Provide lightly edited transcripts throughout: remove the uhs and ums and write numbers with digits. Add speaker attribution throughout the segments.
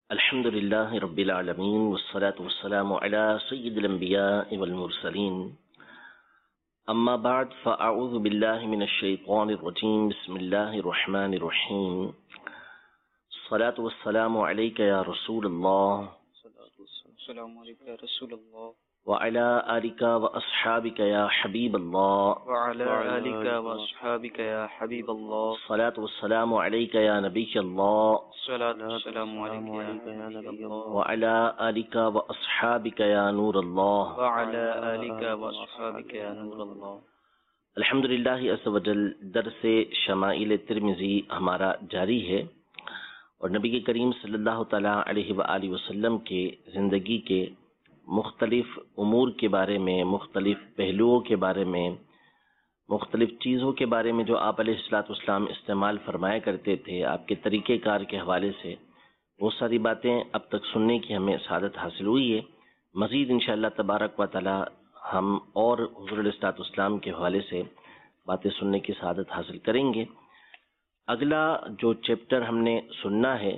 Speaker 1: الحمد لله رب العالمين والصلاة والسلام على سيد الأنبياء والمرسلين أما بعد فأعوذ بالله من الشيطان الرجيم بسم الله الرحمن الرحيم الصلاة والسلام عليك يا رسول الله
Speaker 2: السلام عليك يا رسول الله
Speaker 1: وعلى آلك وأصحابك يا حبيب الله
Speaker 2: وعلى آلك وأصحابك يا حبيب الله
Speaker 1: الصلاة والسلام عليك يا نبي الله
Speaker 2: الصلاة والسلام عليك يا نبي الله
Speaker 1: وعلى آلك وأصحابك يا نور الله
Speaker 2: وعلى آلك وأصحابك يا نور الله۔
Speaker 1: الحمدللہ عز و جل درس شمائل ترمذی ہمارا جاری ہے اور نبی کریم صلی اللہ تعالیٰ علیہ وآلہ وسلم کے زندگی کے مختلف امور کے بارے میں، مختلف پہلوؤں کے بارے میں، مختلف چیزوں کے بارے میں جو آپ علیہ السلام استعمال فرمایا کرتے تھے، آپ کے طریقہ کار کے حوالے سے وہ ساری باتیں اب تک سننے کی ہمیں سعادت حاصل ہوئی ہے۔ مزید انشاءاللہ تبارک و تعالی ہم اور حضور علیہ السلام کے حوالے سے باتیں سننے کی سعادت حاصل کریں گے۔ اگلا جو چیپٹر ہم نے سننا ہے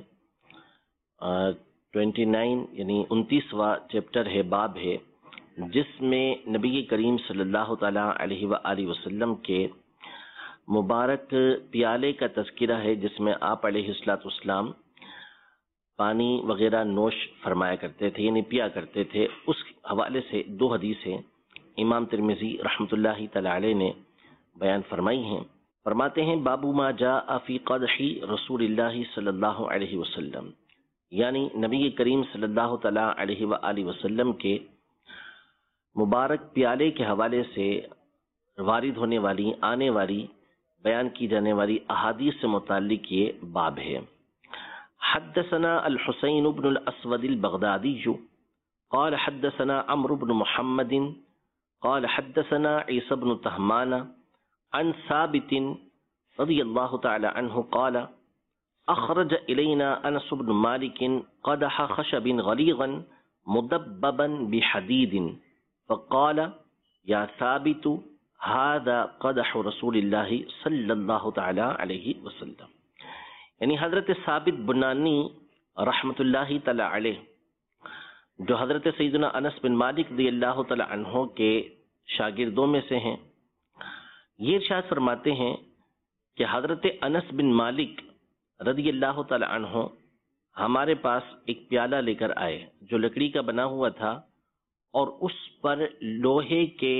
Speaker 1: 29 یعنی 29واں چیپٹر ہے، باب ہے، جس میں نبی کریم صلی اللہ تعالیٰ علیہ وآلہ وسلم کے مبارک پیالے کا تذکرہ ہے، جس میں آپ علیہ السلام پانی وغیرہ نوش فرمایا کرتے تھے، یعنی پیا کرتے تھے۔ اس حوالے سے دو حدیثیں امام ترمذی رحمۃ اللہ تعالی علیہ نے بیان فرمائی ہیں۔ فرماتے ہیں بابو ما جاء فی قدح رسول اللہ صلی اللہ علیہ وسلم، یعنی نبی کریم صلی اللہ تعالیٰ علیہ وآلہ وسلم کے مبارک پیالے کے حوالے سے وارد ہونے والی، آنے والی، بیان کی جانے والی احادیث سے متعلق یہ باب ہے۔ حدثنا الحسین بن الاسود البغدادی قال حدثنا عمرو بن محمد قال حدثنا عیسی بن تہمان عن ثابت رضی اللہ تعالی عنہ قال اخرج الینا انس بن مالک قدح خشب غلیظا مدببا بحدید فقال یا ثابت هذا قدح رسول اللہ صلی اللہ تعالی علیہ وسلم، یعنی حضرت ثابت بنانی رحمت اللہ تعالی علیہ جو حضرت سیدنا انس بن مالک رضی اللہ تعالی عنہ کے شاگردوں میں سے ہیں، یہ ارشاد فرماتے ہیں کہ حضرت انس بن مالک رضی اللہ تعالی عنہ ہمارے پاس ایک پیالہ لے کر آئے جو لکڑی کا بنا ہوا تھا، اور اس پر لوہے کے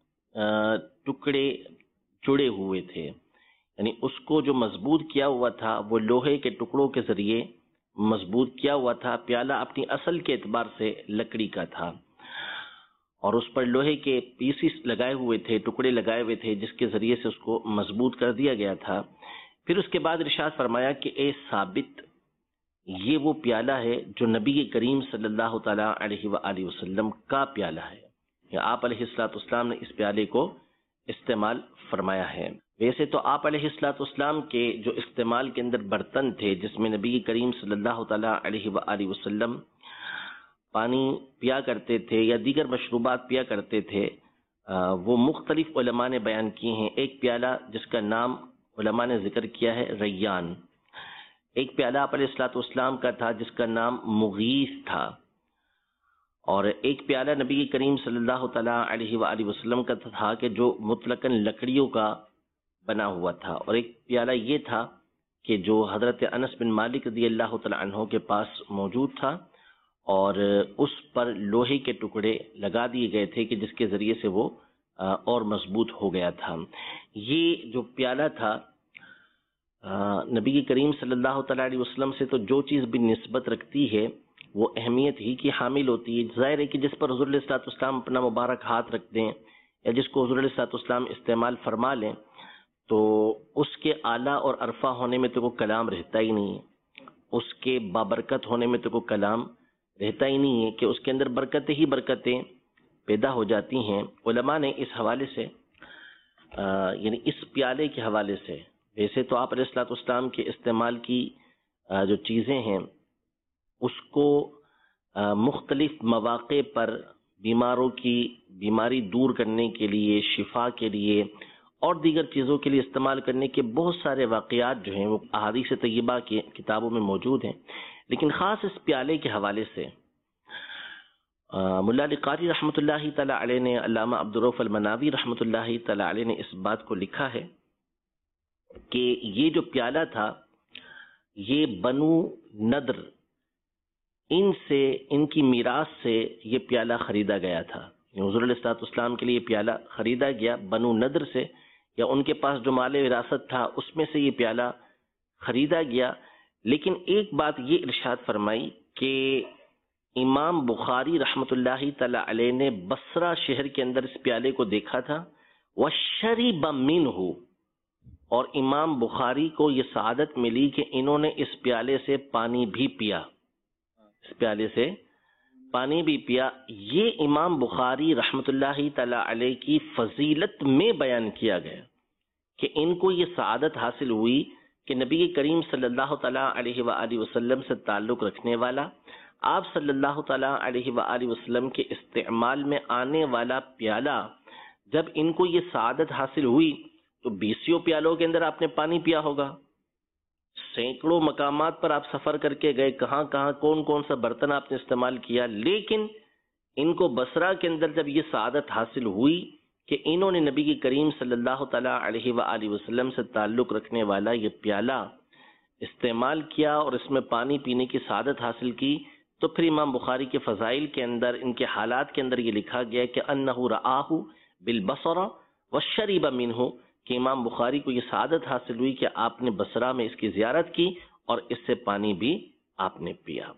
Speaker 1: ٹکڑے جڑے ہوئے تھے، یعنی اس کو جو مضبوط کیا ہوا تھا وہ لوہے کے ٹکڑوں کے ذریعے مضبوط کیا ہوا تھا۔ پیالہ اپنی اصل کے اعتبار سے لکڑی کا تھا اور اس پر لوہے کے پیسز لگائے ہوئے تھے، ٹکڑے لگائے ہوئے تھے، جس کے ذریعے سے اس کو مضبوط کر دیا گیا تھا۔ پھر اس کے بعد ارشاد فرمایا کہ اے ثابت، یہ وہ پیالہ ہے جو نبی کریم صلی اللہ تعالیٰ علیہ وآلہ وسلم کا پیالہ ہے، یا آپ علیہ السلام نے اس پیالے کو استعمال فرمایا ہے۔ ویسے تو آپ علیہ السلام کے جو استعمال کے اندر برتن تھے جس میں نبی کریم صلی اللہ تعالیٰ علیہ وآلہ وسلم پانی پیا کرتے تھے یا دیگر مشروبات پیا کرتے تھے، وہ مختلف علماء نے بیان کی ہیں۔ ایک پیالہ جس کا نام علماء نے ذکر کیا ہے ریان، ایک پیالہ آپ علیہ السلام کا تھا جس کا نام مغیث تھا، اور ایک پیالہ نبی کریم صلی اللہ تعالیٰ علیہ وآلہ وسلم کا تھا کہ جو مطلقاً لکڑیوں کا بنا ہوا تھا، اور ایک پیالہ یہ تھا کہ جو حضرت انس بن مالک رضی اللہ تعالیٰ عنہ کے پاس موجود تھا، اور اس پر لوہے کے ٹکڑے لگا دیے گئے تھے کہ جس کے ذریعے سے وہ اور مضبوط ہو گیا تھا۔ یہ جو پیالہ تھا نبی کریم صلی اللہ تعالیٰ علیہ وسلم سے تو جو چیز بھی نسبت رکھتی ہے وہ اہمیت ہی کی حامل ہوتی ہے۔ ظاہر ہے کہ جس پر حضور علیہ السلام اپنا مبارک ہاتھ رکھ دیں یا جس کو حضور علیہ السلام استعمال فرما لیں تو اس کے اعلیٰ اور عرفہ ہونے میں تو کوئی کلام رہتا ہی نہیں ہے، اس کے بابرکت ہونے میں تو کوئی کلام رہتا ہی نہیں ہے کہ اس کے اندر برکتیں ہی برکتیں پیدا ہو جاتی ہیں۔ علماء نے اس حوالے سے یعنی اس پیالے کے حوالے سے، ویسے تو آپ علیہ السلام کے استعمال کی جو چیزیں ہیں اس کو مختلف مواقع پر بیماروں کی بیماری دور کرنے کے لیے، شفا کے لیے اور دیگر چیزوں کے لیے استعمال کرنے کے بہت سارے واقعات جو ہیں وہ احادیث طیبہ کی کتابوں میں موجود ہیں۔ لیکن خاص اس پیالے کے حوالے سے ملا علی قاری رحمۃ اللہ تعالی علیہ نے، علامہ عبدالرؤف المناوی رحمۃ اللہ تعالی علیہ نے اس بات کو لکھا ہے کہ یہ جو پیالہ تھا یہ بنو نضر ان کی میراث سے یہ پیالہ خریدا گیا تھا. حضور علیہ الصلوۃ والسلام کے لیے پیالہ خریدا گیا بنو نضر سے، یا ان کے پاس جو مال وراثت تھا اس میں سے یہ پیالہ خریدا گیا. لیکن ایک بات یہ ارشاد فرمائی کہ امام بخاری رحمۃ اللہ تعالی علیہ نے بصرہ شہر کے اندر اس پیالے کو دیکھا تھا، وَشَرِبَ مِنْهُ، اور امام بخاری کو یہ سعادت ملی کہ انہوں نے اس پیالے سے پانی بھی پیا، اس پیالے سے پانی بھی پیا. یہ امام بخاری رحمۃ اللہ تعالی علیہ کی فضیلت میں بیان کیا گیا کہ ان کو یہ سعادت حاصل ہوئی کہ نبی کریم صلی اللہ تعالی علیہ وآلہ وسلم سے تعلق رکھنے والا، آپ صلی اللہ تعالی علیہ وآلہ وسلم کے استعمال میں آنے والا پیالہ، جب ان کو یہ سعادت حاصل ہوئی تو 20 پیالوں کے اندر آپ نے پانی پیا ہوگا. سینکڑوں مقامات پر آپ سفر کر کے گئے، کہاں کہاں کون کون سا برتن آپ نے استعمال کیا، لیکن ان کو بصرہ کے اندر جب یہ سعادت حاصل ہوئی کہ انہوں نے نبی کریم صلی اللہ تعالی علیہ وآلہ وسلم سے تعلق رکھنے والا یہ پیالہ استعمال کیا اور اس میں پانی پینے کی سعادت حاصل کی، تو پھر امام بخاری کے فضائل کے اندر، ان کے حالات کے اندر یہ لکھا گیا کہ انہ رآہ بالبصرہ وشرب منہ، کہ امام بخاری کو یہ سعادت حاصل ہوئی کہ آپ نے بصرہ میں اس کی زیارت کی اور اس سے پانی بھی آپ نے پیا.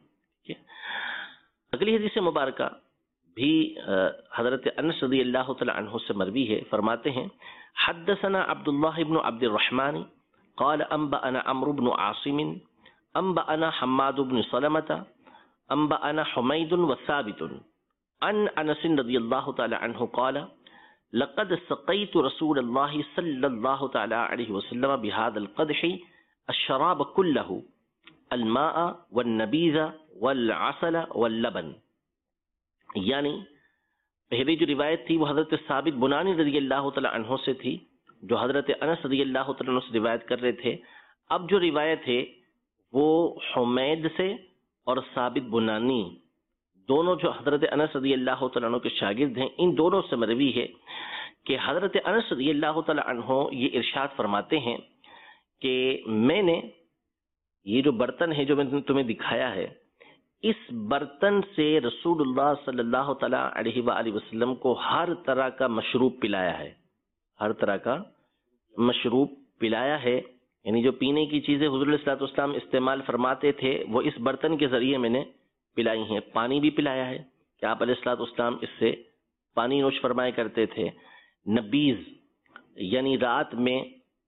Speaker 1: اگلی حدیث مبارکہ بھی حضرت انس رضی اللہ تعالی عنہ سے مروی ہے. فرماتے ہیں حدثنا عبداللہ بن عبد الرحمن قال انبأنا عمرو بن عاصم انبأنا حماد بن سلمة انبأنا حمید وثابت عن انس رضی اللہ تعالی عنہ قال لقد سقيت رسول الله صلى الله تعالى عليه وسلم بهذا القدح الشراب كله الماء والنبيذ والعسل واللبن. یعنی پہلی جو روایت تھی وہ حضرت ثابت بنانی رضی اللہ تعالی عنہ سے تھی، جو حضرت انس رضی اللہ تعالی عنہ سے روایت کر رہے تھے. اب جو روایت ہے وہ حمید سے اور ثابت بنانی، دونوں جو حضرت انس رضی اللہ تعالیٰ عنہ کے شاگرد ہیں، ان دونوں سے مروی ہے کہ حضرت انس رضی اللہ تعالیٰ عنہ یہ ارشاد فرماتے ہیں کہ میں نے یہ جو برتن ہے جو میں نے تمہیں دکھایا ہے، اس برتن سے رسول اللہ صلی اللہ تعالیٰ علیہ وآلہ وسلم کو ہر طرح کا مشروب پلایا ہے، ہر طرح کا مشروب پلایا ہے. یعنی جو پینے کی چیزیں حضور علیہ الصلوۃ والسلام استعمال فرماتے تھے وہ اس برتن کے ذریعے میں نے پلائی ہیں. پانی بھی پلایا ہے کہ آپ علیہ الصلوۃ والسلام اس سے پانی نوش فرمایا کرتے تھے. نبیز یعنی رات میں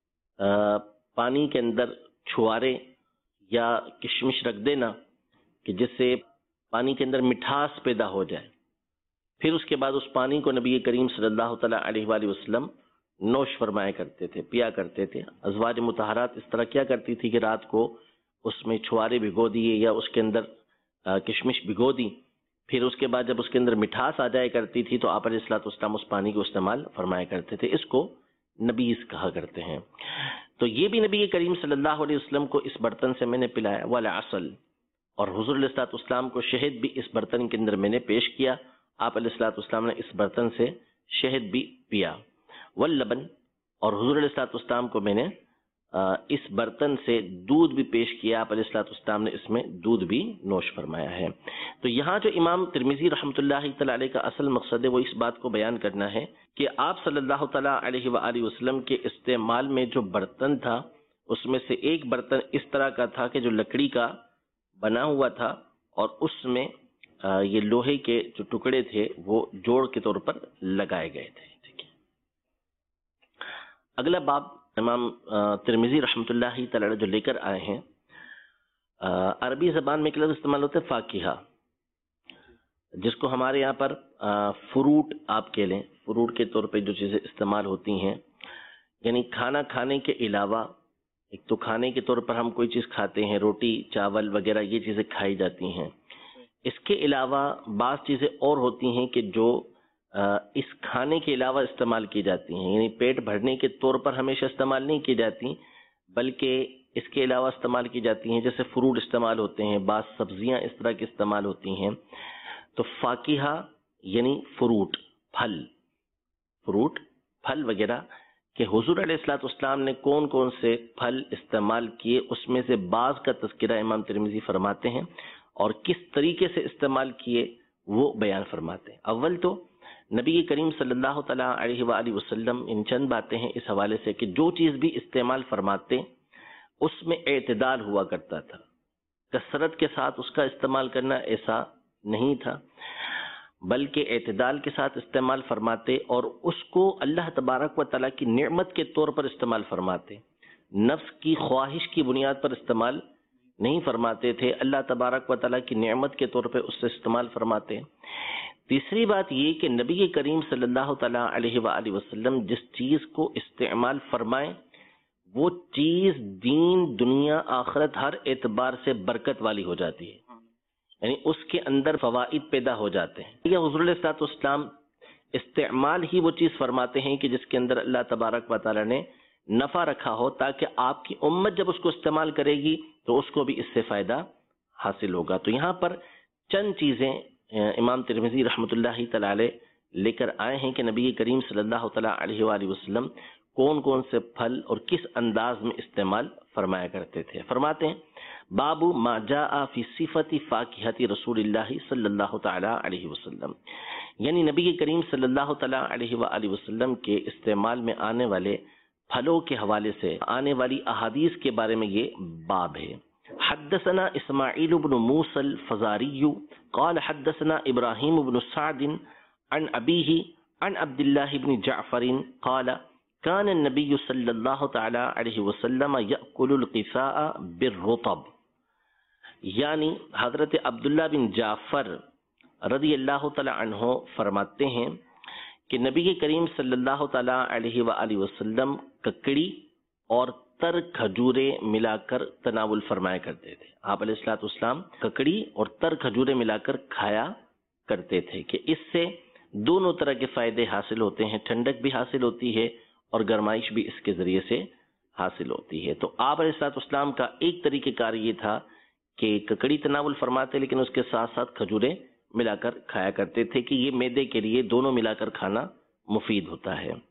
Speaker 1: پانی کے اندر چھوارے یا کشمش رکھ دینا کہ جس سے پانی کے اندر مٹھاس پیدا ہو جائے، پھر اس کے بعد اس پانی کو نبی کریم صلی اللہ تعالیٰ علیہ وآلہ وسلم نوش فرمایا کرتے تھے، پیا کرتے تھے. ازواج مطہرات اس طرح کیا کرتی تھی کہ رات کو اس میں چھوارے بھگو دیے یا اس کے اندر کشمش بھگو دی، پھر اس کے بعد جب اس کے اندر مٹھاس آ جایا کرتی تھی تو آپ علیہ الصلوۃ والسلام اس پانی کو استعمال فرمایا کرتے تھے. اس کو نبیز کہا کرتے ہیں. تو یہ بھی نبی کریم صلی اللہ علیہ وسلم کو اس برتن سے میں نے پلایا. والعسل، اور حضور علیہ الصلوۃ والسلام کو شہد بھی اس برتن کے اندر میں نے پیش کیا، آپ علیہ الصلوۃ والسلام نے اس برتن سے شہد بھی پیا. واللبن، اور حضور علیہ الصلوۃ والسلام کو میں نے اس برتن سے دودھ بھی پیش کیا، آپ علیہ الصلوۃ والسلام نے اس میں دودھ بھی نوش فرمایا ہے. تو یہاں جو امام ترمذی رحمۃ اللہ تعالی علیہ کا اصل مقصد ہے وہ اس بات کو بیان کرنا ہے کہ آپ صلی اللہ تعالی علیہ وآلہ وسلم کے استعمال میں جو برتن تھا اس میں سے ایک برتن اس طرح کا تھا کہ جو لکڑی کا بنا ہوا تھا اور اس میں یہ لوہے کے جو ٹکڑے تھے وہ جوڑ کے طور پر لگائے گئے تھے. ٹھیک ہے. اگلا باب امام ترمذی رحمۃ اللہ تعالی علیہ جو لے کر آئے ہیں، عربی زبان میں ایک لفظ استعمال ہوتا ہے فاکہہ، جس کو ہمارے یہاں پر فروٹ آپ کہہ لیں، فروٹ کے طور پہ جو چیزیں استعمال ہوتی ہیں، یعنی کھانا کھانے کے علاوہ، ایک تو کھانے کے طور پر ہم کوئی چیز کھاتے ہیں، روٹی چاول وغیرہ یہ چیزیں کھائی جاتی ہیں، اس کے علاوہ بعض چیزیں اور ہوتی ہیں کہ جو اس کھانے کے علاوہ استعمال کی جاتی ہیں، یعنی پیٹ بھرنے کے طور پر ہمیشہ استعمال نہیں کی جاتی، بلکہ اس کے علاوہ استعمال کی جاتی ہیں، جیسے فروٹ استعمال ہوتے ہیں، بعض سبزیاں اس طرح کی استعمال ہوتی ہیں. تو فاکہہ یعنی فروٹ، پھل وغیرہ، کہ حضور علیہ الصلوۃ والسلام نے کون کون سے پھل استعمال کیے، اس میں سے بعض کا تذکرہ امام ترمذی فرماتے ہیں، اور کس طریقے سے استعمال کیے وہ بیان فرماتے ہیں. اول تو نبی کریم صلی اللہ تعالیٰ علیہ وآلہ وسلم ان چند باتیں ہیں اس حوالے سے کہ جو چیز بھی استعمال فرماتے اس میں اعتدال ہوا کرتا تھا. کثرت کے ساتھ اس کا استعمال کرنا ایسا نہیں تھا، بلکہ اعتدال کے ساتھ استعمال فرماتے، اور اس کو اللہ تبارک و تعالیٰ کی نعمت کے طور پر استعمال فرماتے. نفس کی خواہش کی بنیاد پر استعمال نہیں فرماتے تھے، اللہ تبارک و تعالیٰ کی نعمت کے طور پر اس سے استعمال فرماتے. تیسری بات یہ کہ نبی کریم صلی اللہ تعالیٰ علیہ وآلہ وسلم جس چیز کو استعمال فرمائیں وہ چیز دین دنیا آخرت ہر اعتبار سے برکت والی ہو جاتی ہے، یعنی اس کے اندر فوائد پیدا ہو جاتے ہیں. یہ حضور علیہ الصلوۃ والسلام استعمال ہی وہ چیز فرماتے ہیں کہ جس کے اندر اللہ تبارک و تعالیٰ نے نفع رکھا ہو، تاکہ آپ کی امت جب اس کو استعمال کرے گی تو اس کو بھی اس سے فائدہ حاصل ہوگا. تو یہاں پر چند چیزیں امام ترمذی رحمۃ اللہ تعالی علیہ لے کر آئے ہیں کہ نبی کریم صلی اللہ تعالیٰ علیہ وآلہ وسلم کون کون سے پھل اور کس انداز میں استعمال فرمایا کرتے تھے. فرماتے ہیں باب ما جاء فی صفت فاکہۃ رسول اللہ صلی اللہ تعالیٰ علیہ وسلم، یعنی نبی کریم صلی اللہ تعالیٰ علیہ وآلہ وسلم کے استعمال میں آنے والے پھلوں کے حوالے سے آنے والی احادیث کے بارے میں یہ باب ہے. حدثنا اسماعیل بن موسى الفزاری قال حدثنا ابراہیم بن سعد عن ابیہ عن عبد اللہ بن جعفر قال كان النبي صلی اللہ تعالی علیہ وسلم يأكل القفاء بالرطب، یعنی حضرت عبداللہ بن جعفر رضی اللہ تعالی عنہ فرماتے ہیں کہ نبی کریم صلی اللہ تعالی علیہ وآلہ وسلم ککڑی اور تر کھجورے ملا کر تناول فرمایا کرتے تھے. آپ علیہ الصلوۃ والسلام ککڑی اور تر کھجورے ملا کر کھایا کرتے تھے کہ اس سے دونوں طرح کے فائدے حاصل ہوتے ہیں، ٹھنڈک بھی حاصل ہوتی ہے اور گرمائش بھی اس کے ذریعے سے حاصل ہوتی ہے. تو آپ علیہ الصلوۃ والسلام کا ایک طریقہ کار یہ تھا کہ ککڑی تناول فرماتے لیکن اس کے ساتھ ساتھ کھجورے ملا کر کھایا کرتے تھے کہ یہ معدے کے لیے دونوں ملا کر کھانا مفید ہوتا ہے.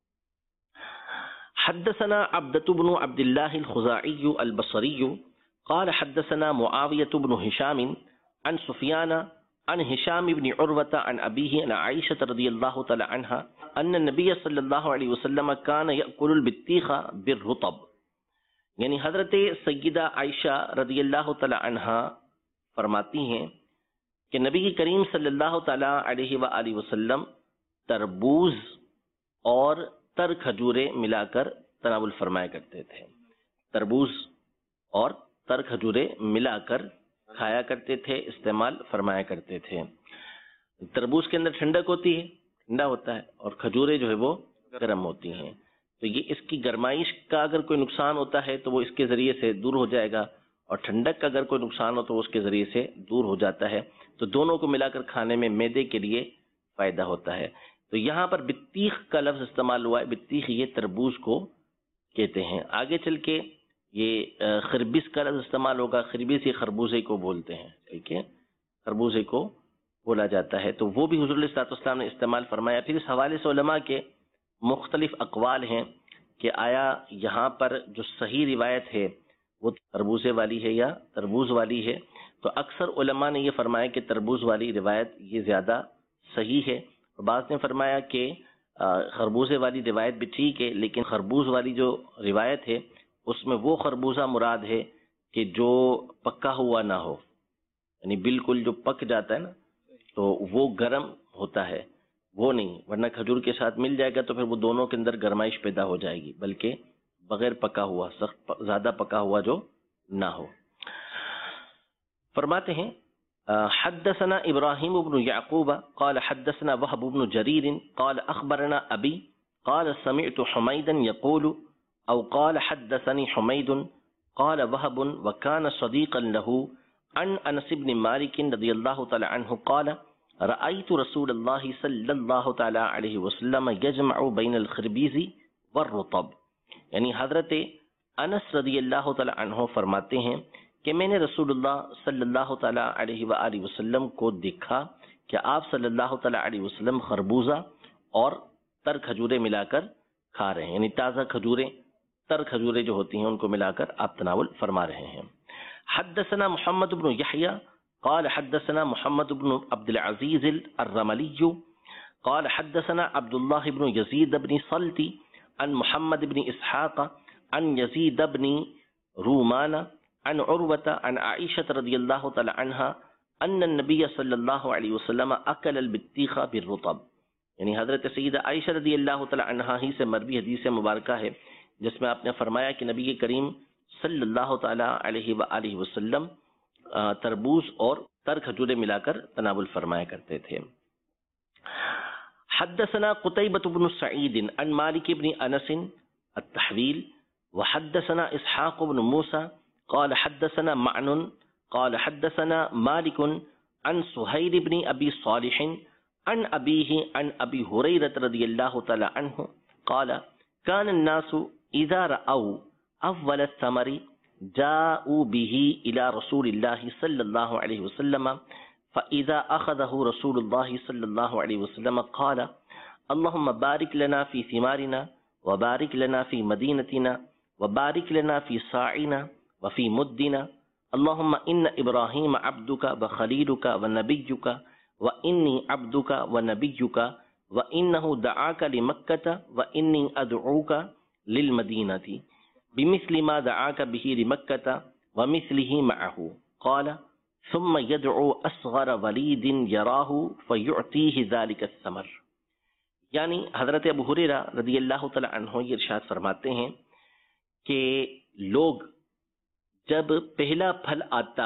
Speaker 1: حدثنا عبدة بن عبد الله الخزاعي البصري قال حدثنا معاوية بن هشام عن سفيان عن هشام بن عروة عن أبيه عن عائشة رضي الله تعالى عنها أن النبي صلى الله عليه وسلم كان يأكل البطيخ بالرطب، یعنی حضرت سیدہ عائشہ رضی اللہ تعالی عنہا فرماتی ہیں کہ نبی کریم صلی اللہ تعالی علیہ وآلہ وسلم تربوز اور تر کھجورے ملا کر تناول فرمایا کرتے تھے. تربوز اور تر کھجورے ملا کر کھایا کرتے تھے، استعمال فرمایا کرتے تھے. تربوز کے اندر ٹھنڈک ہوتی ہے، ٹھنڈا ہوتا ہے، اور کھجورے جو ہے وہ گرم ہوتی ہیں. تو یہ اس کی گرمائش کا اگر کوئی نقصان ہوتا ہے تو وہ اس کے ذریعے سے دور ہو جائے گا، اور ٹھنڈک کا اگر کوئی نقصان ہو تو اس کے ذریعے سے دور ہو جاتا ہے. تو دونوں کو ملا کر کھانے میں معدے کے لیے فائدہ ہوتا ہے. تو یہاں پر بطیخ کا لفظ استعمال ہوا ہے. بطیخ یہ تربوز کو کہتے ہیں. آگے چل کے یہ خربز کا لفظ استعمال ہوگا. خربز یہ خربوزے کو بولتے ہیں، ٹھیک ہے، خربوزے کو بولا جاتا ہے. تو وہ بھی حضور علیہ الصلوۃ والسلام نے استعمال فرمایا. پھر اس حوالے سے علماء کے مختلف اقوال ہیں کہ آیا یہاں پر جو صحیح روایت ہے وہ تربوزے والی ہے یا تربوز والی ہے. تو اکثر علماء نے یہ فرمایا کہ تربوز والی روایت یہ زیادہ صحیح ہے. بعض نے فرمایا کہ خربوزے والی روایت بھی ٹھیک ہے، لیکن خربوز والی جو روایت ہے اس میں وہ خربوزہ مراد ہے کہ جو پکا ہوا نہ ہو، یعنی بالکل جو پک جاتا ہے نا تو وہ گرم ہوتا ہے، وہ نہیں. ورنہ کھجور کے ساتھ مل جائے گا تو پھر وہ دونوں کے اندر گرمائش پیدا ہو جائے گی، بلکہ بغیر پکا ہوا، سخت زیادہ پکا ہوا جو نہ ہو. فرماتے ہیں حدثنا ابراہیم بن یعقوب قال حدثنا وهب بن جریر قال اخبرنا ابی قال سمعت حمیدا یقول او قال حدثني حمید قال وهب وكان صديقا له عن انس بن مالك رضی اللہ تعالی عنہ قال رأيت رسول الله صلی اللہ تعالی علیہ وسلم يجمع بين الخربيز والرطب، یعنی حضرت انس رضی اللہ تعالی عنہ فرماتے ہیں کہ میں نے رسول اللہ صلی اللہ تعالی علیہ وآلہ وسلم کو دیکھا کہ آپ صلی اللہ تعالی علیہ وسلم خربوزہ اور تر کھجوریں ملا کر کھا رہے ہیں، یعنی تازہ کھجوریں، تر کھجوریں جو ہوتی ہیں ان کو ملا کر آپ تناول فرما رہے ہیں۔ حدثنا محمد بن یحیی قال حدثنا محمد بن عبد العزیز الرملی قال حدثنا عبد الله بن يزيد بن صلتي عن محمد بن اسحاق عن يزيد بن رومان عن عروة عن عائشة رضی اللہ تعالی عنها ان النبی صلی اللہ علیہ وسلم اکل البطیخ بالرطب، یعنی حضرت سیدہ عائشہ رضی اللہ تعالی عنہا ہی سے مروی حدیث مبارکہ ہے جس میں آپ نے فرمایا کہ نبی کریم صلی اللہ تعالی علیہ وآلہ وسلم تربوز اور تر کھجوریں ملا کر تناول فرمایا کرتے تھے۔ حدثنا قتيبة بن سعيد عن مالك بن انس التحويل وحدثنا اسحاق بن موسى قال حدثنا معن قال حدثنا مالك عن سهيل بن ابي صالح عن ابيه عن ابي هريرة رضي الله تعالى عنه قال كان الناس اذا رأوا اول الثمر جاءوا به الى رسول الله صلى الله عليه وسلم فإذا أخذه رسول الله صلى الله عليه وسلم قال اللهم بارك لنا في ثمارنا وبارك لنا في مدينتنا وبارك لنا في صاعنا وفي مدنا اللهم إن إبراهيم عبدك وخليلك ونبيك وإني عبدك ونبيك وإنه دعاك لمكة وإني أدعوك للمدينة بمثل ما دعاك به لمكة ومثله معه قال ثم يدعو اصغر ولید یراہ فیعطیہ ذلک الثمر، یعنی حضرت ابو ہریرہ رضی اللہ تعالی عنہ یہ ارشاد فرماتے ہیں کہ لوگ جب پہلا پھل آتا،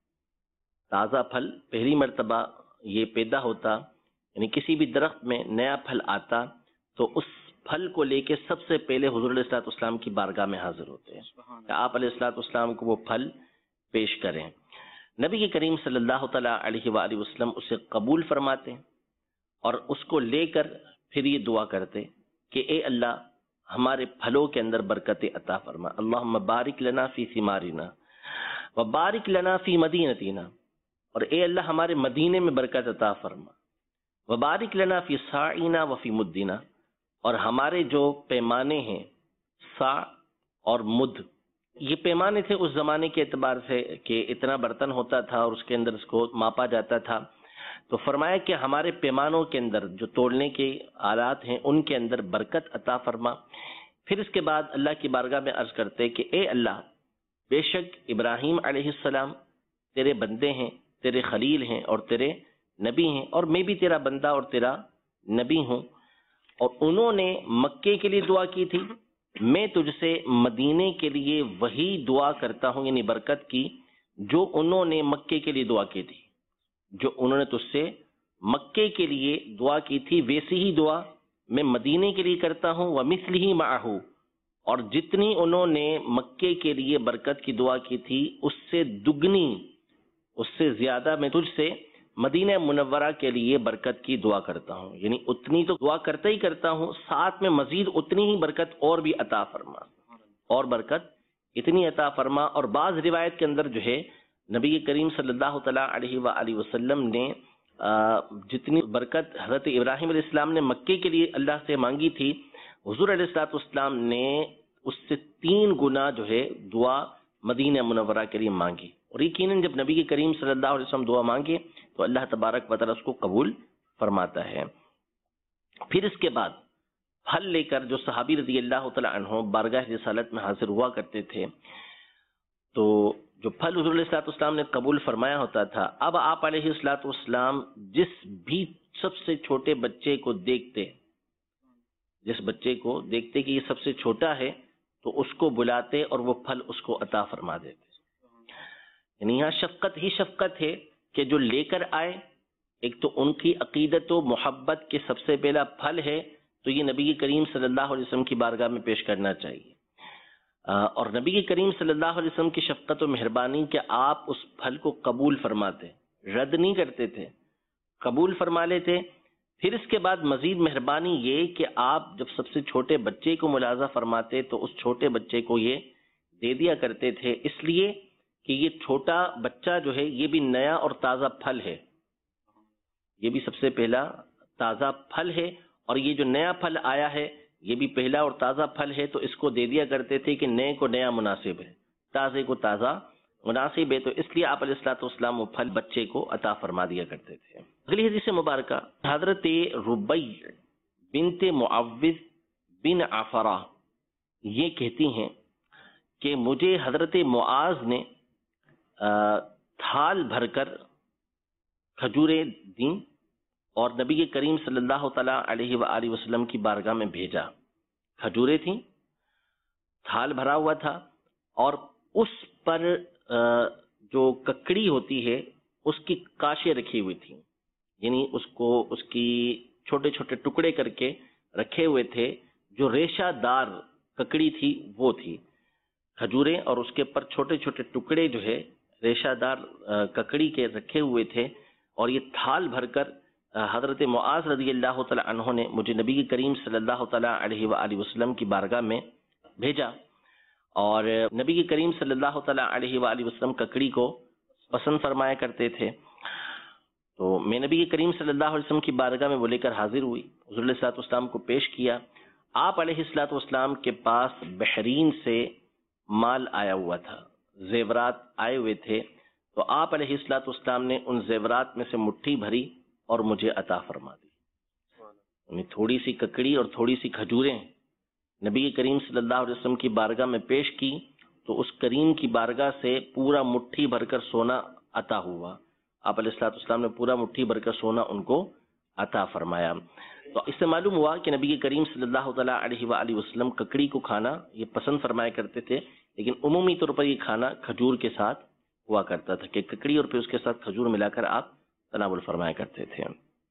Speaker 1: تازہ پھل پہلی مرتبہ یہ پیدا ہوتا، یعنی کسی بھی درخت میں نیا پھل آتا تو اس پھل کو لے کے سب سے پہلے حضور علیہ الصلوۃ والسلام کی بارگاہ میں حاضر ہوتے ہیں کہ آپ علیہ الصلوۃ والسلام کو وہ پھل پیش کریں۔ نبی کریم صلی اللہ تعالیٰ علیہ وآلہ وسلم اسے قبول فرماتے ہیں اور اس کو لے کر پھر یہ دعا کرتے کہ اے اللہ ہمارے پھلوں کے اندر برکت عطا فرما، اللہم بارک لنا فی ثمارنا وبارک لنا فی مدینتنا، اور اے اللہ ہمارے مدینے میں برکت عطا فرما، وبارک لنا فی صاعنا وفی مدنا، اور ہمارے جو پیمانے ہیں صاع اور مد، یہ پیمانے تھے اس زمانے کے اعتبار سے کہ اتنا برتن ہوتا تھا اور اس کے اندر اس کو ماپا جاتا تھا، تو فرمایا کہ ہمارے پیمانوں کے اندر جو تولنے کے آلات ہیں ان کے اندر برکت عطا فرما۔ پھر اس کے بعد اللہ کی بارگاہ میں عرض کرتے کہ اے اللہ بے شک ابراہیم علیہ السلام تیرے بندے ہیں، تیرے خلیل ہیں اور تیرے نبی ہیں، اور میں بھی تیرا بندہ اور تیرا نبی ہوں، اور انہوں نے مکے کے لیے دعا کی تھی، میں تجھ سے مدینے کے لیے وہی دعا کرتا ہوں، یعنی برکت کی جو انہوں نے مکے کے لیے دعا کی تھی، جو انہوں نے تجھ سے مکے کے لیے دعا کی تھی ویسی ہی دعا میں مدینے کے لیے کرتا ہوں، ومثلہ معہ، اور جتنی انہوں نے مکے کے لیے برکت کی دعا کی تھی اس سے دگنی، اس سے زیادہ میں تجھ سے مدینہ منورہ کے لیے برکت کی دعا کرتا ہوں، یعنی اتنی تو دعا کرتا ہی کرتا ہوں، ساتھ میں مزید اتنی ہی برکت اور بھی عطا فرما، اور برکت اتنی عطا فرما۔ اور بعض روایت کے اندر جو ہے نبی کریم صلی اللہ تعالیٰ علیہ وآلہ وسلم نے جتنی برکت حضرت ابراہیم علیہ السلام نے مکے کے لیے اللہ سے مانگی تھی، حضور علیہ الصلوۃ والسلام نے اس سے 3 گنا جو ہے دعا مدینہ منورہ کے لیے مانگی، اور یقیناً جب نبی کریم صلی اللہ علیہ وسلم دعا مانگے تو اللہ تبارک و تعالیٰ اس کو قبول فرماتا ہے۔ پھر اس کے بعد پھل لے کر جو صحابی رضی اللہ تعالیٰ عنہ بارگاہ رسالت میں حاضر ہوا کرتے تھے، تو جو پھل حضور علیہ الصلوۃ والسلام نے قبول فرمایا ہوتا تھا، اب آپ علیہ الصلوۃ والسلام جس بھی سب سے چھوٹے بچے کو دیکھتے، جس بچے کو دیکھتے کہ یہ سب سے چھوٹا ہے تو اس کو بلاتے اور وہ پھل اس کو عطا فرما دیتے، یعنی یہاں شفقت ہی شفقت ہے کہ جو لے کر آئے، ایک تو ان کی عقیدت و محبت کے سب سے پہلا پھل ہے تو یہ نبی کریم صلی اللہ علیہ وسلم کی بارگاہ میں پیش کرنا چاہیے، اور نبی کریم صلی اللہ علیہ وسلم کی شفقت و مہربانی کہ آپ اس پھل کو قبول فرماتے، رد نہیں کرتے تھے، قبول فرما لیتے۔ پھر اس کے بعد مزید مہربانی یہ کہ آپ جب سب سے چھوٹے بچے کو ملاحظہ فرماتے تو اس چھوٹے بچے کو یہ دے دیا کرتے تھے، اس لیے کہ یہ چھوٹا بچہ جو ہے یہ بھی نیا اور تازہ پھل ہے، یہ بھی سب سے پہلا تازہ پھل ہے، اور یہ جو نیا پھل آیا ہے یہ بھی پہلا اور تازہ پھل ہے، تو اس کو دے دیا کرتے تھے کہ نئے کو نیا مناسب ہے، تازے کو تازہ مناسب ہے، تو اس لیے آپ علیہ الصلوۃ والسلام وہ پھل بچے کو عطا فرما دیا کرتے تھے۔ اگلی حدیث مبارکہ حضرت ربیع بنت معوذ بن عفرہ یہ کہتی ہیں کہ مجھے حضرت معاذ نے تھال بھر کر کھجوریں دیں اور نبی کریم صلی اللہ تعالیٰ علیہ وآلہ وسلم کی بارگاہ میں بھیجا۔ کھجوریں تھیں، تھال بھرا ہوا تھا، اور اس پر جو ککڑی ہوتی ہے اس کی کاشیں رکھی ہوئی تھیں، یعنی اس کو اس کی چھوٹے چھوٹے ٹکڑے کر کے رکھے ہوئے تھے، جو ریشہ دار ککڑی تھی وہ تھی کھجوریں، اور اس کے پر چھوٹے چھوٹے ٹکڑے جو ہے ریشہ دار ککڑی کے رکھے ہوئے تھے، اور یہ تھال بھر کر حضرت معاذ رضی اللہ تعالی عنہ نے مجھے نبی کریم صلی اللہ تعالی علیہ وآلہ وسلم کی بارگاہ میں بھیجا، اور نبی کریم صلی اللہ تعالی علیہ وآلہ وسلم ککڑی کو پسند فرمایا کرتے تھے، تو میں نبی کریم صلی اللہ علیہ وسلم کی بارگاہ میں وہ لے کر حاضر ہوئی، حضور علیہ الصلوۃ والسلام کو پیش کیا۔ آپ علیہ الصلوۃ والسلام کے پاس بحرین سے مال آیا ہوا تھا، زیورات آئے ہوئے تھے، تو آپ علیہ الصلوۃ والسلام نے ان زیورات میں سے مٹھی بھری اور مجھے عطا فرما دی، یعنی تھوڑی سی ککڑی اور تھوڑی سی کھجوریں نبی کریم صلی اللہ علیہ وسلم کی بارگاہ میں پیش کی، تو اس کریم کی بارگاہ سے پورا مٹھی بھر کر سونا عطا ہوا، آپ علیہ الصلوۃ والسلام نے پورا مٹھی بھر کر سونا ان کو عطا فرمایا۔ تو اس سے معلوم ہوا کہ نبی کریم صلی اللہ تعالیٰ علیہ وآلہ وسلم ککڑی کو کھانا یہ پسند فرمایا کرتے تھے، لیکن عمومی طور پر یہ کھانا کھجور کے ساتھ ہوا کرتا تھا، کہ ککڑی اور پھر اس کے ساتھ کھجور ملا کر آپ تناول فرمایا کرتے تھے۔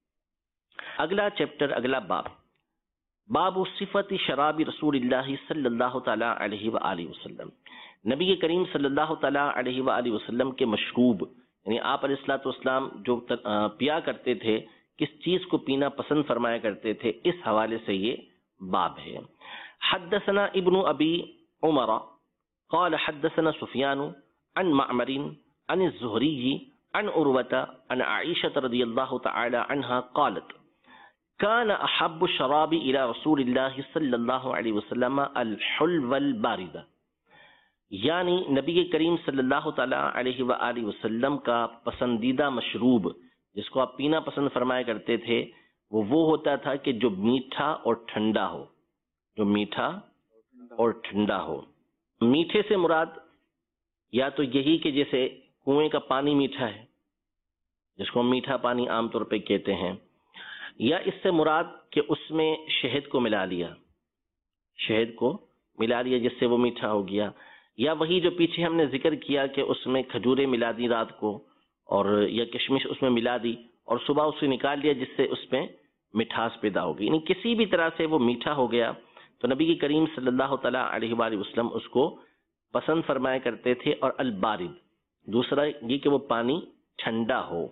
Speaker 1: اگلا چیپٹر، اگلا باب، باب صفت شراب رسول اللہ صلی اللہ تعالی علیہ وآلہ وسلم، نبی کریم صلی اللہ تعالی علیہ وآلہ وسلم کے مشروب، یعنی آپ علیہ الصلوۃ والسلام جو پیا کرتے تھے، کس چیز کو پینا پسند فرمایا کرتے تھے، اس حوالے سے یہ باب ہے۔ حدثنا ابن ابی عمر قال حدثنا سفیان عن معمر عن الزہری عن عروة عن عائشة رضی اللہ تعالی عنہا قالت كان احب الشراب الى رسول اللہ صلی اللہ علیہ وسلم الحلو البارد، یعنی نبی کریم صلی اللہ تعالی علیہ وآلہ وسلم کا پسندیدہ مشروب جس کو آپ پینا پسند فرمایا کرتے تھے، وہ ہوتا تھا کہ جو میٹھا اور ٹھنڈا ہو، جو میٹھا اور ٹھنڈا ہو۔ میٹھے سے مراد یا تو یہی کہ جیسے کنویں کا پانی میٹھا ہے، جس کو ہم میٹھا پانی عام طور پہ کہتے ہیں، یا اس سے مراد کہ اس میں شہد کو ملا لیا، شہد کو ملا لیا جس سے وہ میٹھا ہو گیا، یا وہی جو پیچھے ہم نے ذکر کیا کہ اس میں کھجوریں ملا دی رات کو، اور یا کشمش اس میں ملا دی اور صبح اسے نکال لیا جس سے اس میں مٹھاس پیدا ہوگی، یعنی کسی بھی طرح سے وہ میٹھا ہو گیا، تو نبی کریم صلی اللہ تعالیٰ علیہ وآلہ وسلم اس کو پسند فرمایا کرتے تھے۔ اور البارد دوسرا یہ کہ وہ پانی ٹھنڈا ہو۔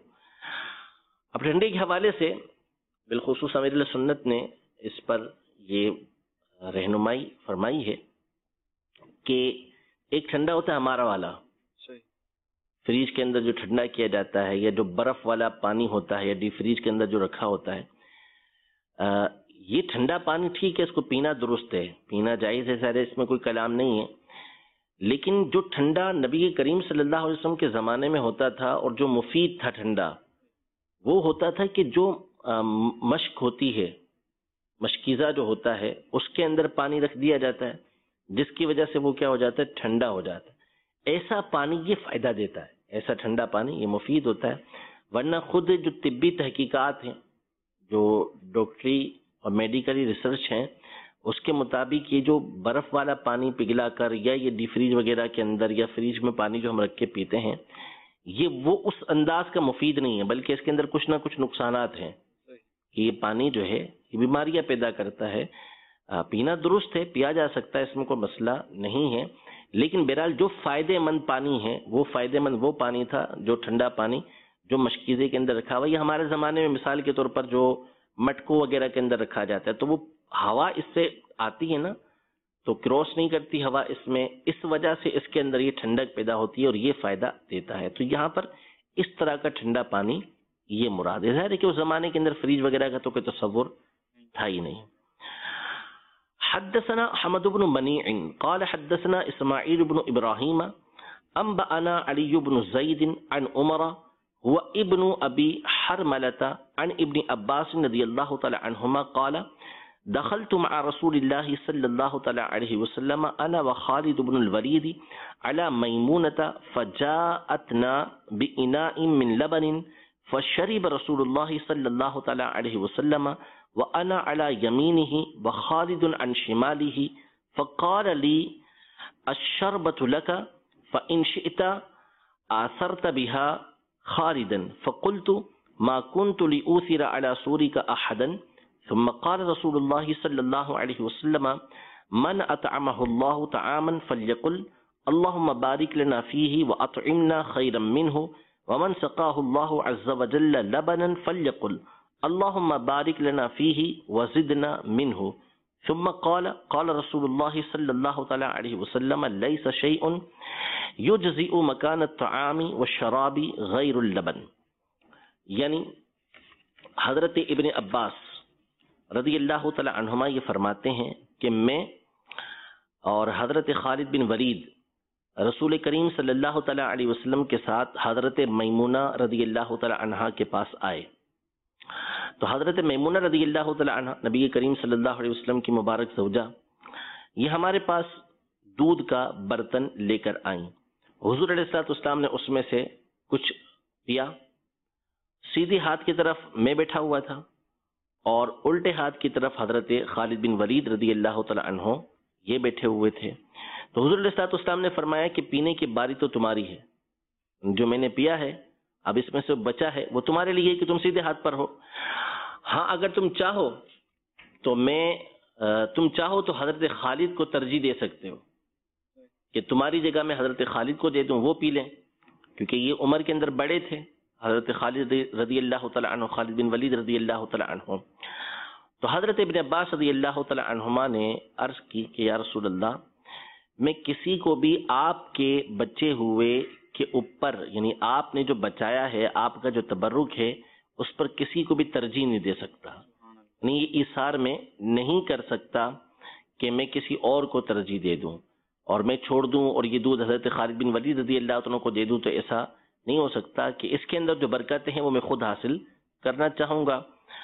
Speaker 1: اب ٹھنڈے کے حوالے سے بالخصوص امیر سنت نے اس پر یہ رہنمائی فرمائی ہے کہ ایک ٹھنڈا ہوتا ہے ہمارا والا، فریج کے اندر جو ٹھنڈا کیا جاتا ہے، یا جو برف والا پانی ہوتا ہے یا ڈی فریج کے اندر جو رکھا ہوتا ہے، یہ ٹھنڈا پانی ٹھیک ہے، اس کو پینا درست ہے، پینا جائز ہے، سارے اس میں کوئی کلام نہیں ہے، لیکن جو ٹھنڈا نبی کریم صلی اللہ علیہ وسلم کے زمانے میں ہوتا تھا اور جو مفید تھا ٹھنڈا، وہ ہوتا تھا کہ جو مشک ہوتی ہے، مشکیزہ جو ہوتا ہے، اس کے اندر پانی رکھ دیا جاتا ہے، جس کی وجہ سے وہ کیا ہو جاتا ہے، ٹھنڈا ہو جاتا ہے۔ ایسا پانی یہ فائدہ دیتا ہے، ایسا ٹھنڈا پانی یہ مفید ہوتا ہے، ورنہ خود جو طبی تحقیقات ہیں، جو ڈاکٹری اور میڈیکلی ریسرچ ہیں، اس کے مطابق یہ جو برف والا پانی پگھلا کر یا یہ ڈی فریج وغیرہ کے اندر یا فریج میں پانی جو ہم رکھ کے پیتے ہیں، یہ وہ اس انداز کا مفید نہیں ہے، بلکہ اس کے اندر کچھ نہ کچھ نقصانات ہیں کہ یہ پانی جو ہے یہ بیماریاں پیدا کرتا ہے۔ پینا درست ہے، پیا جا سکتا ہے، اس میں کوئی مسئلہ نہیں ہے، لیکن بہرحال جو فائدے مند پانی ہے وہ فائدے مند وہ پانی تھا جو ٹھنڈا پانی جو مشکیزے کے اندر رکھا ہوا، یہ ہمارے زمانے میں مثال کے طور پر جو مٹکوں وغیرہ کے اندر رکھا جاتا ہے، تو وہ ہوا اس سے آتی ہے نا، تو کراس نہیں کرتی ہوا اس میں، اس وجہ سے اس کے اندر یہ ٹھنڈک پیدا ہوتی ہے اور یہ فائدہ دیتا ہے. تو یہاں پر اس طرح کا ٹھنڈا پانی یہ مراد ہے. ظاہر ہے کہ اس زمانے کے اندر فریج وغیرہ کا تو کوئی تصور تھا ہی نہیں. حدثنا حمد بن منیع قال حدثنا اسماعیل بن ابراہیم انبأنا علی بن زید عن عمر هو ابن ابی حرملة عن ابن عباس رضی اللہ تعالی عنہما قال دخلت مع رسول الله صلى الله تعالى عليه وسلم انا وخالد بن الوليد على ميمونة فجاءتنا بإناء من لبن فشرب رسول الله صلى الله تعالى عليه وسلم وانا على يمينه وخالد عن شماله فقال لي الشربة لك فإن شئت آثرت بها خالدا فقلت ما كنت لأوثر على سورك أحدا ثم قال رسول الله صلى الله عليه وسلم من أطعمه الله طعاما فليقل اللهم بارك لنا فيه وأطعمنا خيرا منه ومن سقاه الله عز وجل لبنا فليقل اللهم بارك لنا فيه وزدنا منه ثم قال قال رسول الله صلى الله عليه وسلم ليس شيء يجزئ مكان الطعام والشراب غير اللبن. یعنی حضرت ابن عباس رضی اللہ تعالی عنہما یہ فرماتے ہیں کہ میں اور حضرت خالد بن ولید رسول کریم صلی اللہ تعالی علیہ وسلم کے ساتھ حضرت میمونہ رضی اللہ تعالی عنہا کے پاس آئے. تو حضرت میمونہ رضی اللہ تعالی عنہا نبی کریم صلی اللہ علیہ وسلم کی مبارک زوجہ یہ ہمارے پاس دودھ کا برتن لے کر آئیں. حضور علیہ الصلوۃ والسلام نے اس میں سے کچھ پیا. سیدھے ہاتھ کی طرف میں بیٹھا ہوا تھا اور الٹے ہاتھ کی طرف حضرت خالد بن ولید رضی اللہ تعالی عنہ یہ بیٹھے ہوئے تھے. تو حضور علیہ الصلوۃ والسلام نے فرمایا کہ پینے کی باری تو تمہاری ہے، جو میں نے پیا ہے اب اس میں سے بچا ہے وہ تمہارے لیے کہ تم سیدھے ہاتھ پر ہو. ہاں اگر تم چاہو تو حضرت خالد کو ترجیح دے سکتے ہو کہ تمہاری جگہ میں حضرت خالد کو دے دوں، وہ پی لیں، کیونکہ یہ عمر کے اندر بڑے تھے حضرت خالد رضی اللہ تعالی عنہ، خالد بن ولید رضی اللہ تعالی عنہ. تو حضرت ابن عباس رضی اللہ تعالی عنہما نے عرض کی کہ یا رسول اللہ میں کسی کو بھی آپ کے بچے ہوئے کے اوپر، یعنی آپ نے جو بچایا ہے، آپ کا جو تبرک ہے اس پر کسی کو بھی ترجیح نہیں دے سکتا، یعنی یہ ایثار میں نہیں کر سکتا کہ میں کسی اور کو ترجیح دے دوں اور میں چھوڑ دوں اور یہ دودھ حضرت خالد بن ولید رضی اللہ عنہ کو دے دوں. تو ایسا نہیں ہو سکتا کہ اس کے اندر جو برکتیں ہیں وہ میں خود حاصل کرنا چاہوں گا.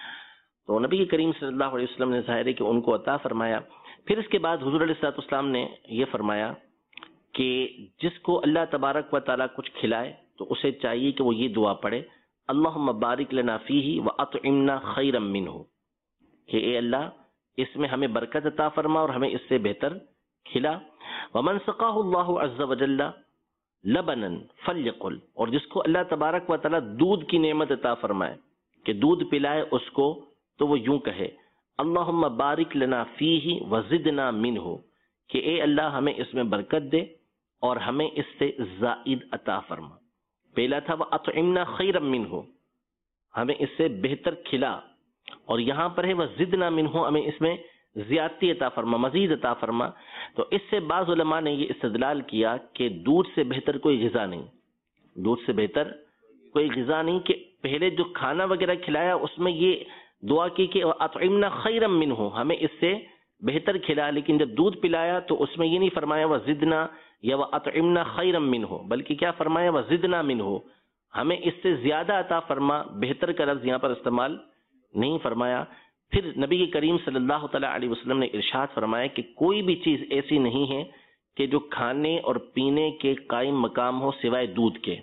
Speaker 1: تو نبی کریم صلی اللہ علیہ وسلم نے ظاہر ہے کہ ان کو عطا فرمایا. پھر اس کے بعد حضور علیہ الصلوۃ والسلام نے یہ فرمایا کہ جس کو اللہ تبارک و تعالیٰ کچھ کھلائے تو اسے چاہیے کہ وہ یہ دعا پڑھے اللہم بارک لنا فیہ واطعمنا خیرا منہ، کہ اے اللہ اس میں ہمیں برکت عطا فرما اور ہمیں اس سے بہتر کھلا. ومن سقاہ اللہ عز وجل لبنا فلیقل، اور جس کو اللہ تبارک و تعالیٰ دودھ کی نعمت عطا فرمائے کہ دودھ پلائے اس کو، تو وہ یوں کہے اللہم بارک لنا فیہ وزدنا منہ، کہ اے اللہ ہمیں اس میں برکت دے اور ہمیں اس سے زائد عطا فرما. پہلا تھا وَأَطْعِمْنَا خَيْرًا مِّنْهُ، ہمیں اس سے بہتر کھلا، اور یہاں پر ہے وَزِدْنَا مِنْهُ، ہمیں اس میں زیادتی عطا فرما، مزید عطا فرما. تو اس سے بعض علماء نے یہ استدلال کیا کہ دودھ سے بہتر کوئی غذا نہیں، دودھ سے بہتر کوئی غذا نہیں، کہ پہلے جو کھانا وغیرہ کھلایا اس میں یہ دعا کی کہ اطعمنا خیرا منہ، ہمیں اس سے بہتر کھلا، لیکن جب دودھ پلایا تو اس میں یہ نہیں فرمایا وزدنا یا اطعمنا خیرا منہ، بلکہ کیا فرمایا وزدنا منہ، ہمیں اس سے زیادہ عطا فرما. بہتر کا لفظ یہاں پر استعمال نہیں فرمایا. پھر نبی کریم صلی اللہ تعالی علیہ وسلم نے ارشاد فرمایا کہ کوئی بھی چیز ایسی نہیں ہے کہ جو کھانے اور پینے کے قائم مقام ہو سوائے دودھ کے.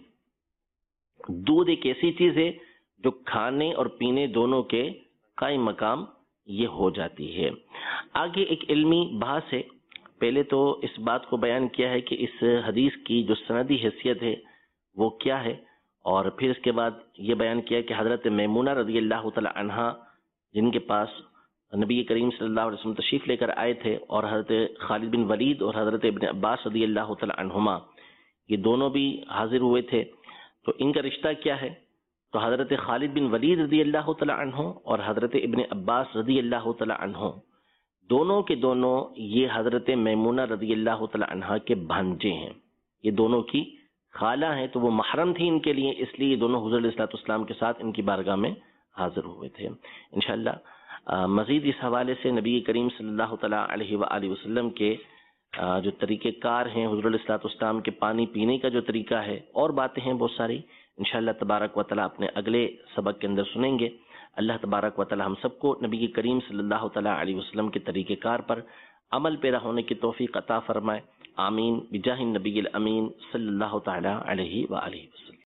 Speaker 1: دودھ ایک ایسی چیز ہے جو کھانے اور پینے دونوں کے قائم مقام یہ ہو جاتی ہے. آگے ایک علمی بحث ہے. پہلے تو اس بات کو بیان کیا ہے کہ اس حدیث کی جو سندی حیثیت ہے وہ کیا ہے، اور پھر اس کے بعد یہ بیان کیا کہ حضرت میمونہ رضی اللہ تعالی عنہا جن کے پاس نبی کریم صلی اللہ علیہ وسلم تشریف لے کر آئے تھے، اور حضرت خالد بن ولید اور حضرت ابن عباس رضی اللہ تعالی عنہما یہ دونوں بھی حاضر ہوئے تھے. تو ان کا رشتہ کیا ہے؟ تو حضرت خالد بن ولید رضی اللہ تعالی عنہ اور حضرت ابن عباس رضی اللہ تعالی عنہ دونوں کے دونوں یہ حضرت میمونہ رضی اللہ تعالی عنہا کے بھانجے ہیں، یہ دونوں کی خالہ ہیں، تو وہ محرم تھی ان کے لیے، اس لیے یہ دونوں حضور علیہ الصلوۃ والسلام کے ساتھ ان کی بارگاہ میں حاضر ہوئے تھے۔ انشاءاللہ مزید اس حوالے سے نبی کریم صلی اللہ تعالی علیہ وآلہ وسلم کے جو طریقہ کار ہیں، حضور علیہ الصلوۃ والسلام کے پانی پینے کا جو طریقہ ہے، اور باتیں ہیں بہت ساری، انشاءاللہ تبارک و تعالی اپنے اگلے سبق کے اندر سنیں گے۔ اللہ تبارک و تعالی ہم سب کو نبی کریم صلی اللہ تعالی علیہ وسلم کے طریقہ کار پر عمل پیرا ہونے کی توفیق عطا فرمائے، آمین بجاہ النبی الامین صلی اللہ تعالی علیہ وآلہ وسلم۔